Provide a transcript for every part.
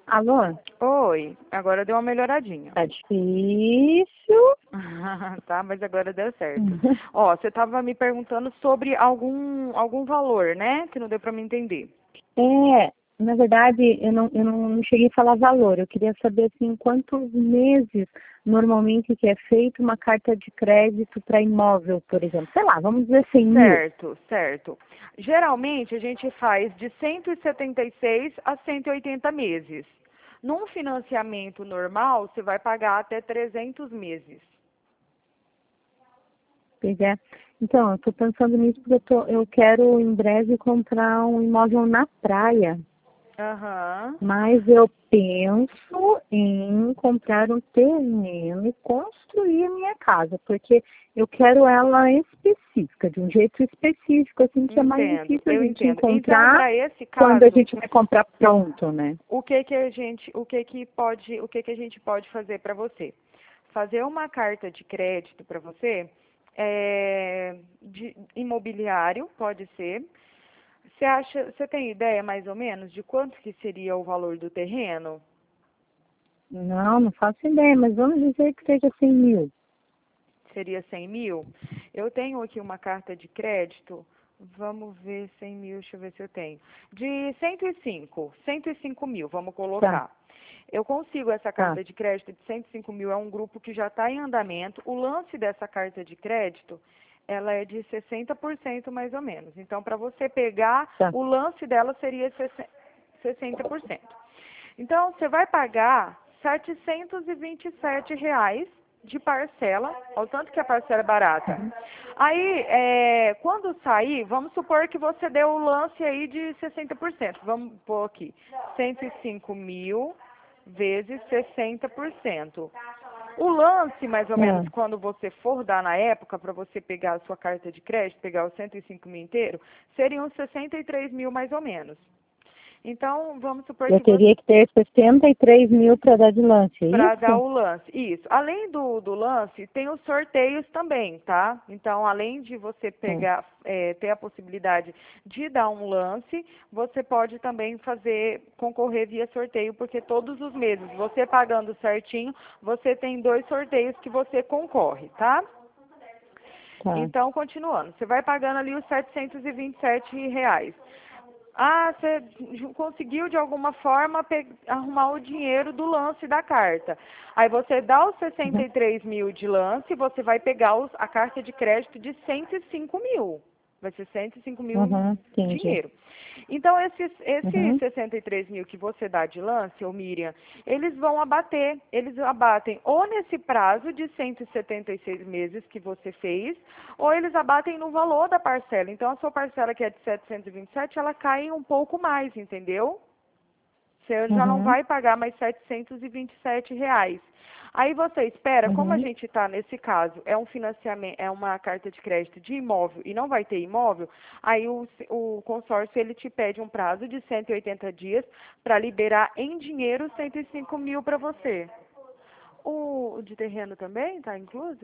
Alô? Oi, agora deu uma melhoradinha. Tá difícil. Tá, mas agora deu certo. Ó, você tava me perguntando sobre algum valor, né? Que não deu pra me entender. Na verdade, eu não cheguei a falar valor. Eu queria saber, assim, quantos meses normalmente que é feita uma carta de crédito para imóvel, por exemplo. Sei lá, vamos dizer 100 mil. Certo, certo. Geralmente a gente faz de 176 a 180 meses. Num financiamento normal, você vai pagar até 300 meses. Pois é. Então, eu estou pensando nisso porque eu quero em breve comprar um imóvel na praia. Aham. Mas eu penso em comprar um terreno e construir a minha casa, porque eu quero ela específica, de um jeito específico, assim, que é mais Entendo, difícil a eu gente entendo. Então, encontrar para esse quando a caso, gente vai comprar pronto, né? o que que a gente pode fazer para você? Fazer uma carta de crédito para você, de imobiliário, pode ser. Você tem ideia mais ou menos de quanto que seria o valor do terreno? Não faço ideia, mas vamos dizer que seja 100 mil. Seria 100 mil? Eu tenho aqui uma carta de crédito, vamos ver 100 mil, deixa eu ver se eu tenho. De 105 mil, vamos Tá, colocar. Eu consigo essa tá. carta de crédito de 105 mil, é um grupo que já está em andamento. O lance dessa carta de crédito, ela é de 60% mais ou menos. Então, para você pegar, Tá. o lance dela seria 60%. Então, você vai pagar R$ 727 de parcela, ao tanto que a parcela é barata. Aí, quando sair, vamos supor que você deu o lance aí de 60%. Vamos pôr aqui, 105 mil vezes 60%. O lance, mais ou menos, É. quando você for dar na época, para você pegar a sua carta de crédito, pegar os 105 mil inteiro, seriam 63 mil mais ou menos. Então, vamos supor Eu que você teria que ter 63 mil para dar de lance, é para dar isso? o lance. Isso. Além do lance, tem os sorteios também, tá? Então, além de você Tá. pegar, ter a possibilidade de dar um lance, você pode também concorrer via sorteio, porque todos os meses, você pagando certinho, você tem 2 sorteios que você concorre, tá? Tá. Então, continuando, você vai pagando ali os R$ 727. Ah, você conseguiu de alguma forma arrumar o dinheiro do lance da carta. Aí você dá os Uhum. 63 mil de lance e você vai pegar a carta de crédito de 105 mil. Vai ser 105 mil Uhum. Entendi. dinheiro. Então, esses Uhum. 63 mil que você dá de lance, ô Miriam, eles abatem ou nesse prazo de 176 meses que você fez, ou eles abatem no valor da parcela. Então, a sua parcela que é de 727, ela cai um pouco mais, entendeu? Você já não Uhum. vai pagar mais R$ 727. Aí você espera, como a Uhum. gente está nesse caso, é um financiamento, é uma carta de crédito de imóvel e não vai ter imóvel, aí o consórcio ele te pede um prazo de 180 dias para liberar em dinheiro 105 mil para você. O de terreno também está incluso?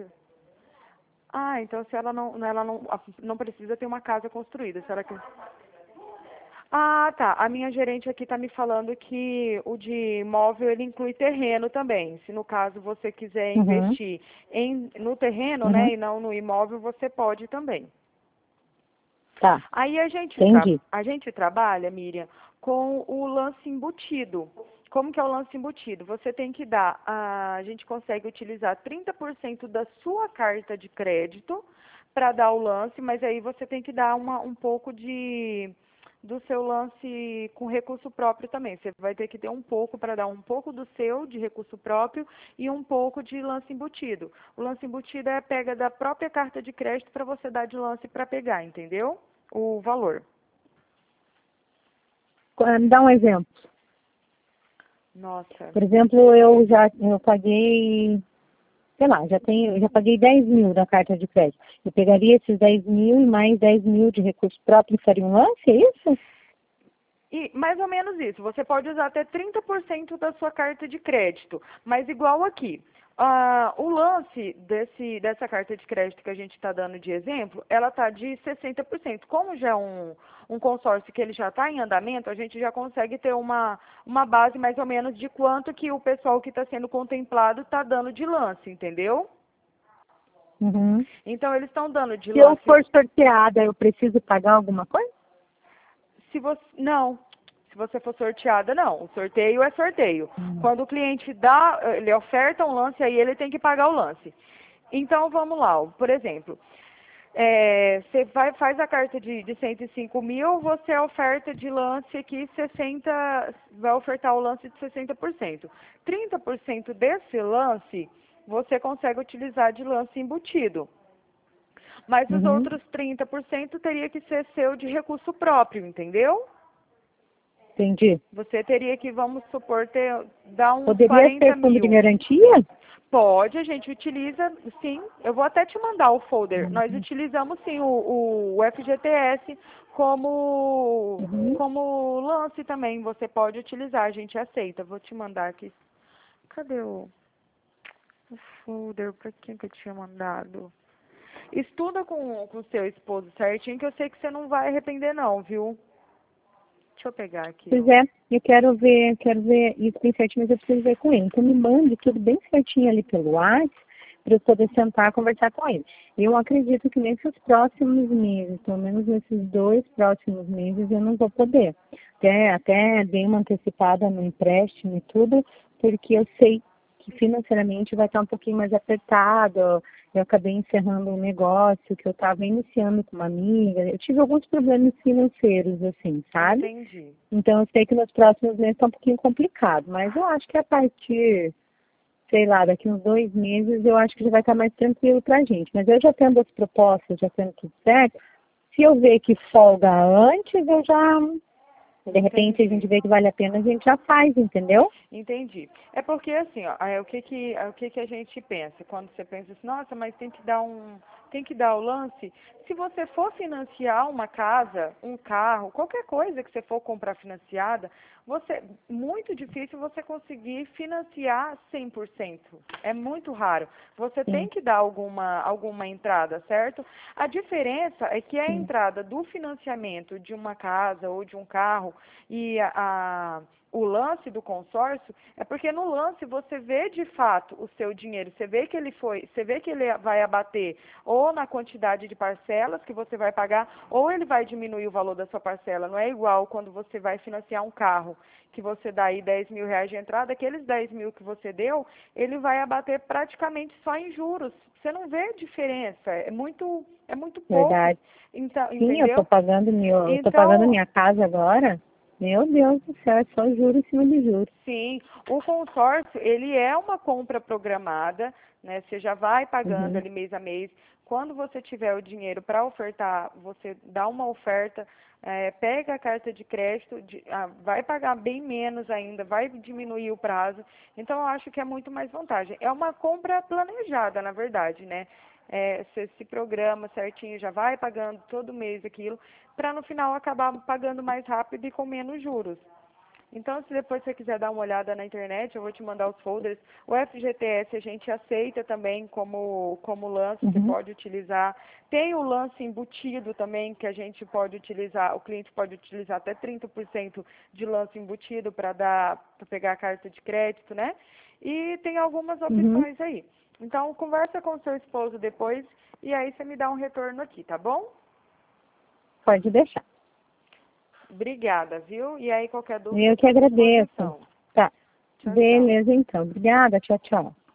Ah, então se ela não precisa ter uma casa construída, será que... Ah, tá. A minha gerente aqui está me falando que o de imóvel ele inclui terreno também. Se no caso você quiser Uhum. investir no terreno, né, Uhum. e não no imóvel, você pode também. Tá. Aí Entendi. a gente trabalha, Miriam, com o lance embutido. Como que é o lance embutido? Você tem que dar, a gente consegue utilizar 30% da sua carta de crédito para dar o lance, mas aí você tem que dar um pouco do seu lance com recurso próprio também. Você vai ter que ter um pouco para dar um pouco do seu de recurso próprio e um pouco de lance embutido. O lance embutido é a pega da própria carta de crédito para você dar de lance para pegar, entendeu? O valor. Me dá um exemplo. Nossa. Por exemplo, eu paguei, sei lá, já paguei 10 mil na carta de crédito. Eu pegaria esses 10 mil e mais 10 mil de recurso próprio e faria um lance, é isso? E mais ou menos isso. Você pode usar até 30% da sua carta de crédito. Mas igual aqui. O lance dessa carta de crédito que a gente está dando de exemplo, ela está de 60%. Como já é um consórcio que ele já está em andamento, a gente já consegue ter uma base mais ou menos de quanto que o pessoal que está sendo contemplado está dando de lance, entendeu? Uhum. Então, eles estão dando de Se eu lance... for sorteada, eu preciso pagar alguma coisa? Não. Se você for sorteada, não. O sorteio é sorteio. Quando o cliente dá, ele oferta um lance, aí ele tem que pagar o lance. Então, vamos lá. Por exemplo, você faz a carta de 105 mil, você oferta de lance aqui 60, vai ofertar o lance de 60%. 30% desse lance, você consegue utilizar de lance embutido. Mas os outros 30% teria que ser seu de recurso próprio, entendeu? Entendi. Você teria que, vamos supor, dar uns Poderia 40 ser fundo mil. de garantia? Pode, a gente utiliza, sim. Eu vou até te mandar o folder. Nós utilizamos, sim, o FGTS como lance também. Você pode utilizar, a gente aceita. Vou te mandar aqui. Cadê o folder? Para quem que eu tinha mandado? Estuda com o seu esposo certinho, que eu sei que você não vai arrepender não, viu? Deixa eu pegar aqui. Pois é, eu quero ver isso bem certinho, mas eu preciso ver com ele. Então me mande tudo bem certinho ali pelo WhatsApp, para eu poder sentar e conversar com ele. Eu acredito que nesses próximos meses, pelo menos nesses 2 próximos meses, eu não vou poder. Até dei uma antecipada no empréstimo e tudo, porque eu sei que financeiramente vai estar um pouquinho mais apertado. Eu acabei encerrando um negócio que eu estava iniciando com uma amiga. Eu tive alguns problemas financeiros, assim, sabe? Entendi. Então, eu sei que nos próximos meses está um pouquinho complicado, mas eu acho que a partir, sei lá, daqui uns 2 meses, eu acho que já vai estar mais tranquilo para a gente. Mas eu já tendo as propostas, já tendo tudo certo, se eu ver que folga antes, eu já, de repente, a gente vê que vale a pena, a gente já faz, entendeu? Entendi. É porque assim, ó, o que a gente pensa? Quando você pensa assim, nossa, mas tem que dar o lance. Se você for financiar uma casa, um carro, qualquer coisa que você for comprar financiada, muito difícil você conseguir financiar 100%. É muito raro. Você tem que dar alguma entrada, certo? A diferença é que a entrada do financiamento de uma casa ou de um carro e o lance do consórcio é porque no lance você vê de fato o seu dinheiro, você vê que ele vai abater ou na quantidade de parcelas que você vai pagar, ou ele vai diminuir o valor da sua parcela. Não é igual quando você vai financiar um carro, que você dá aí 10 mil reais de entrada, aqueles 10 mil que você deu, ele vai abater praticamente só em juros. Você não vê diferença, é muito pouco. Verdade. Então, Sim, entendeu? eu tô pagando minha casa agora. Meu Deus do céu, é só juros em cima de juros. Sim, o consórcio, ele é uma compra programada, né? Você já vai pagando ali mês a mês. Quando você tiver o dinheiro para ofertar, você dá uma oferta, pega a carta de crédito, vai pagar bem menos ainda, vai diminuir o prazo. Então, eu acho que é muito mais vantagem. É uma compra planejada, na verdade, né? Você se programa certinho, já vai pagando todo mês aquilo, para no final acabar pagando mais rápido e com menos juros. Então, se depois você quiser dar uma olhada na internet, eu vou te mandar os folders. O FGTS a gente aceita também como lance, você pode utilizar. Tem o lance embutido também, que a gente pode utilizar, o cliente pode utilizar até 30% de lance embutido para pegar a carta de crédito, né? E tem algumas opções aí. Então, conversa com o seu esposo depois e aí você me dá um retorno aqui, tá bom? Pode deixar. Obrigada, viu? E aí, qualquer dúvida, Eu que estou à agradeço. disposição. Tá. Tchau, tchau. Beleza, então. Obrigada. Tchau, tchau.